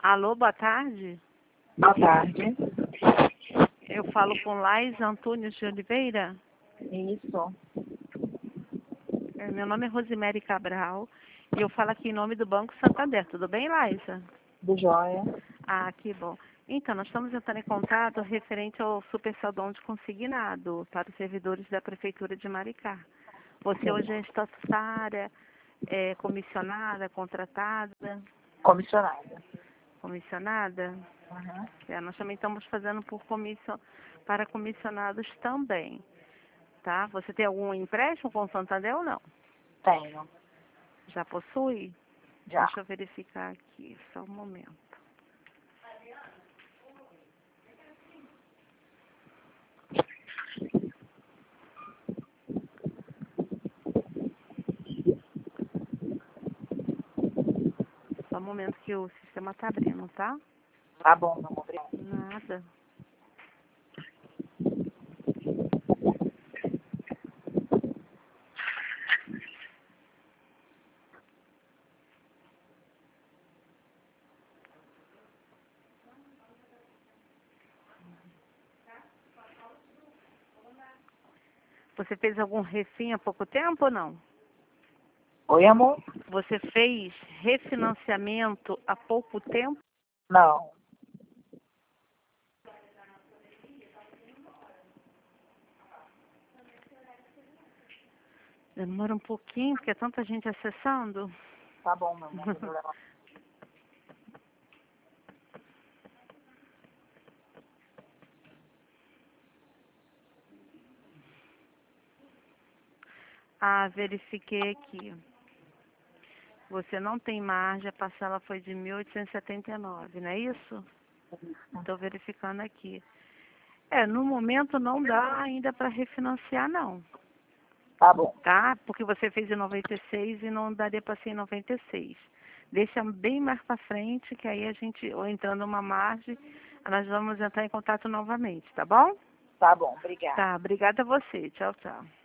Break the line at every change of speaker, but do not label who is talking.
Alô, boa tarde.
Boa tarde.
Eu falo com Lais Antunes de Oliveira.
Isso.
Meu nome é Rosemary Cabral e eu falo aqui em nome do Banco Santander. Tudo bem, Laisa?
Do Joia.
Ah, que bom. Então, nós estamos entrando em contato referente ao Super Saldão de Consignado para os servidores da Prefeitura de Maricá. Você hoje é estatutária, comissionada, contratada?
Comissionada.
Comissionada?
Uhum.
Nós também estamos fazendo para comissionados também, tá? Você tem algum empréstimo com o Santander ou não?
Tenho.
Já possui?
Já.
Deixa eu verificar aqui, só um momento. Só um momento que o sistema está abrindo, tá?
Tá bom, meu amor. Obrigada.
Nada. Você fez algum refim há pouco tempo ou não?
Oi, amor?
Você fez refinanciamento há pouco tempo?
Não.
Demora um pouquinho, porque é tanta gente acessando.
Tá bom, meu amor. Não tem problema.
Ah, verifiquei aqui. Você não tem margem, a parcela foi de 1.879, não é isso? Estou verificando aqui. No momento não dá ainda para refinanciar, não,
Tá bom.
tá? Porque você fez em 96 e não daria para ser em 96. Deixa bem mais para frente, que aí a gente, ou entrando uma margem, nós vamos entrar em contato novamente, tá bom?
Tá bom. Obrigada.
Tá, obrigada a você. Tchau, tchau.